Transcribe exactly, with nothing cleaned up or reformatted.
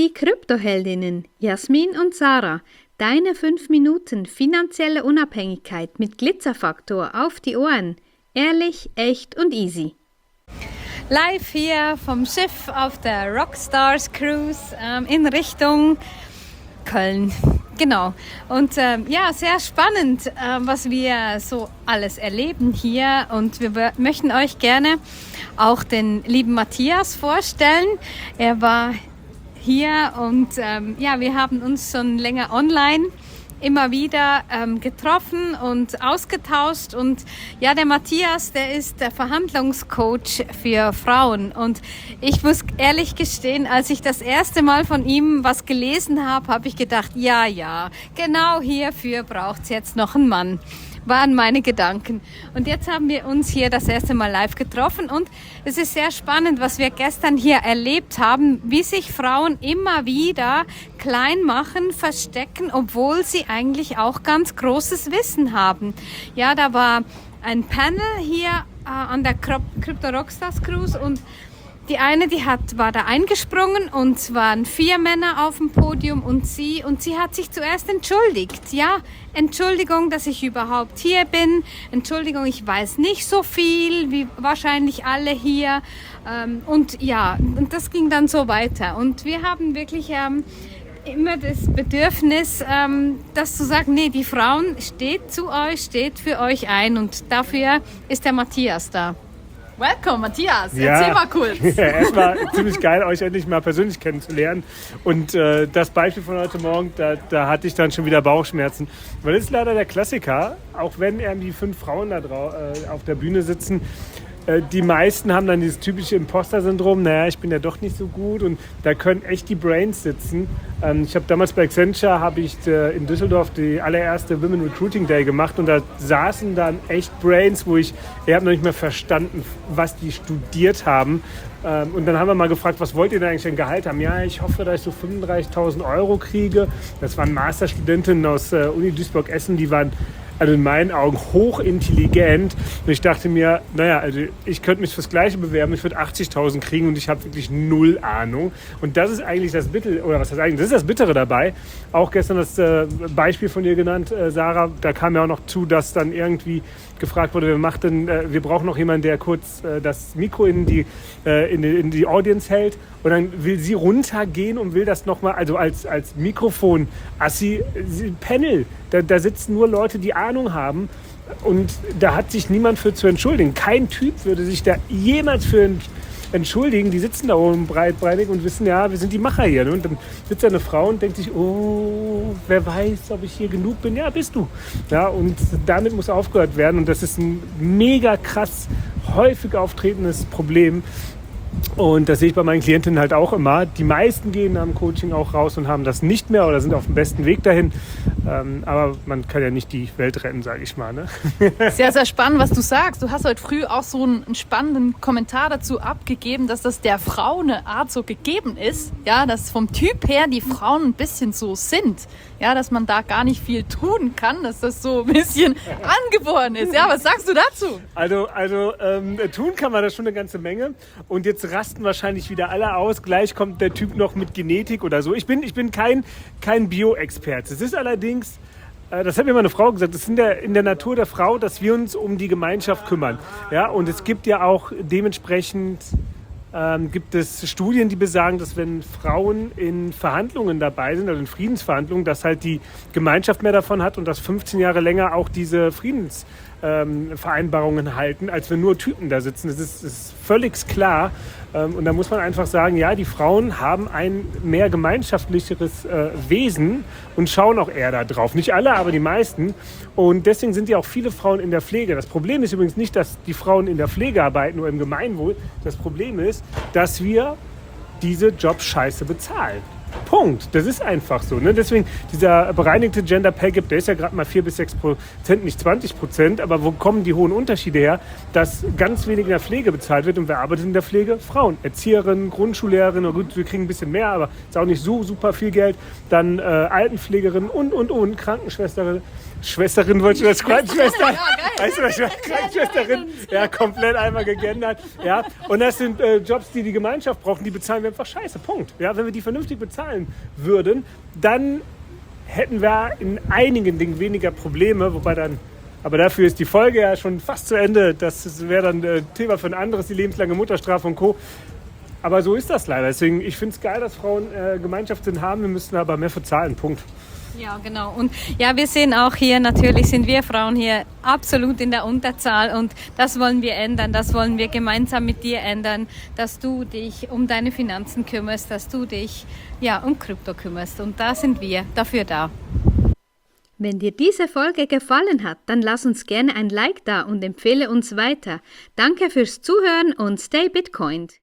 die Kryptoheldinnen Jasmin und Sarah. Deine fünf Minuten finanzielle Unabhängigkeit mit Glitzerfaktor auf die Ohren. Ehrlich, echt und easy. Live hier vom Schiff auf der Rockstars Cruise ähm, in Richtung Köln. Genau. Und ähm, ja, sehr spannend, äh, was wir so alles erleben hier. Und wir b- möchten euch gerne auch den lieben Matthias vorstellen. Er war hier und ähm, ja, wir haben uns schon länger online immer wieder ähm, getroffen und ausgetauscht. Und ja, der Matthias, der ist der Verhandlungscoach für Frauen. Und ich muss ehrlich gestehen, als ich das erste Mal von ihm was gelesen habe, habe ich gedacht, ja, ja, genau hierfür braucht es jetzt noch einen Mann. Waren meine Gedanken. Und jetzt haben wir uns hier das erste Mal live getroffen und es ist sehr spannend, was wir gestern hier erlebt haben, wie sich Frauen immer wieder klein machen, verstecken, obwohl sie eigentlich auch ganz großes Wissen haben. Ja, da war ein Panel hier äh, an der Crypto Rockstars Cruise und die eine, die hat, war da eingesprungen und es waren vier Männer auf dem Podium und sie und sie hat sich zuerst entschuldigt. Ja, Entschuldigung, dass ich überhaupt hier bin. Entschuldigung, ich weiß nicht so viel wie wahrscheinlich alle hier. Ähm, und ja, und das ging dann so weiter. Und wir haben wirklich ähm, immer das Bedürfnis, ähm, das zu sagen, nee, die Frauen steht zu euch, steht für euch ein und dafür ist der Matthias da. Welcome, Matthias. Ja. Erzähl mal kurz. Ja, erstmal ziemlich geil, euch endlich mal persönlich kennenzulernen. Und äh, das Beispiel von heute Morgen, da, da hatte ich dann schon wieder Bauchschmerzen. Weil das ist leider der Klassiker, auch wenn irgendwie fünf Frauen da drau- äh, auf der Bühne sitzen. Äh, die meisten haben dann dieses typische Imposter-Syndrom. Naja, ich bin ja doch nicht so gut. Und da können echt die Brains sitzen. Ähm, ich habe damals bei Accenture habe ich äh, in Düsseldorf die allererste Women Recruiting Day gemacht. Und da saßen dann echt Brains, wo ich, ich habe noch nicht mehr verstanden, was die studiert haben. Ähm, und dann haben wir mal gefragt, was wollt ihr denn eigentlich ein Gehalt haben? Ja, ich hoffe, dass ich so fünfunddreißigtausend Euro kriege. Das waren Masterstudentinnen aus äh, Uni Duisburg-Essen, die waren also in meinen Augen hochintelligent. Und ich dachte mir, naja, also ich könnte mich fürs Gleiche bewerben, ich würde achtzigtausend kriegen und ich habe wirklich null Ahnung. Und das ist eigentlich das Bittere, oder was heißt eigentlich, das ist das Bittere dabei. Auch gestern das äh, Beispiel von dir genannt, äh, Sarah, da kam ja auch noch zu, dass dann irgendwie gefragt wurde, wer macht denn, äh, wir brauchen noch jemanden, der kurz äh, das Mikro in die, äh, in, die, in die Audience hält. Und dann will sie runtergehen und will das nochmal, also als, als Mikrofon, Assi, Panel, da, da sitzen nur Leute, die Ahnung haben. Und da hat sich niemand für zu entschuldigen. Kein Typ würde sich da jemals für entschuldigen. Die sitzen da oben breitbeinig und wissen, ja, wir sind die Macher hier. Und dann sitzt da eine Frau und denkt sich, oh, wer weiß, ob ich hier genug bin. Ja, bist du. Ja, und damit muss aufgehört werden. Und das ist ein mega krass häufig auftretendes Problem. Und das sehe ich bei meinen Klientinnen halt auch immer. Die meisten gehen am Coaching auch raus und haben das nicht mehr oder sind auf dem besten Weg dahin. Ähm, aber man kann ja nicht die Welt retten, sage ich mal. Ne? Sehr, sehr spannend, was du sagst. Du hast heute früh auch so einen, einen spannenden Kommentar dazu abgegeben, dass das der Frau eine Art so gegeben ist. Ja, dass vom Typ her die Frauen ein bisschen so sind. Ja, dass man da gar nicht viel tun kann, dass das so ein bisschen angeboren ist. Ja, was sagst du dazu? Also, also ähm, tun kann man das schon eine ganze Menge. Und jetzt rasten wahrscheinlich wieder alle aus. Gleich kommt der Typ noch mit Genetik oder so. Ich bin, ich bin kein, kein Bio-Experte. Es ist allerdings, äh, das hat mir meine Frau gesagt, es ist in der, in der Natur der Frau, dass wir uns um die Gemeinschaft kümmern. Ja, und es gibt ja auch dementsprechend ähm, gibt es Studien, die besagen, dass wenn Frauen in Verhandlungen dabei sind, also in Friedensverhandlungen, dass halt die Gemeinschaft mehr davon hat und dass fünfzehn Jahre länger auch diese Friedens Ähm, Vereinbarungen halten, als wenn nur Typen da sitzen. Das ist, das ist völlig klar. Ähm, und da muss man einfach sagen, ja, die Frauen haben ein mehr gemeinschaftlicheres äh, Wesen und schauen auch eher da drauf. Nicht alle, aber die meisten. Und deswegen sind ja auch viele Frauen in der Pflege. Das Problem ist übrigens nicht, dass die Frauen in der Pflege arbeiten oder im Gemeinwohl. Das Problem ist, dass wir diese Jobs scheiße bezahlen. Punkt. Das ist einfach so. Ne? Deswegen, dieser bereinigte Gender Pay Gap, der ist ja gerade mal vier bis sechs Prozent, nicht zwanzig Prozent. Aber wo kommen die hohen Unterschiede her? Dass ganz wenig in der Pflege bezahlt wird. Und wer arbeitet in der Pflege? Frauen. Erzieherinnen, Grundschullehrerinnen. Oh gut, wir kriegen ein bisschen mehr, aber ist auch nicht so super viel Geld. Dann äh, Altenpflegerinnen und, und, und. Krankenschwestern, Schwesterin wollte ich als Krankenschwester. Ja, geil. Weißt du, was Krankenschwesterin? Ja, komplett einmal gegendert. Ja, und das sind äh, Jobs, die die Gemeinschaft braucht, die bezahlen wir einfach scheiße. Punkt. Ja, wenn wir die vernünftig bezahlen würden, dann hätten wir in einigen Dingen weniger Probleme, wobei dann, aber dafür ist die Folge ja schon fast zu Ende. Das wäre dann äh, Thema für ein anderes, die lebenslange Mutterstrafe und Co. Aber so ist das leider. Deswegen, ich finde es geil, dass Frauen äh, Gemeinschaftssinn haben. Wir müssen aber mehr für zahlen. Punkt. Ja, genau. Und ja, wir sehen auch hier, natürlich sind wir Frauen hier absolut in der Unterzahl und das wollen wir ändern, das wollen wir gemeinsam mit dir ändern, dass du dich um deine Finanzen kümmerst, dass du dich ja um Krypto kümmerst und da sind wir dafür da. Wenn dir diese Folge gefallen hat, dann lass uns gerne ein Like da und empfehle uns weiter. Danke fürs Zuhören und stay Bitcoined!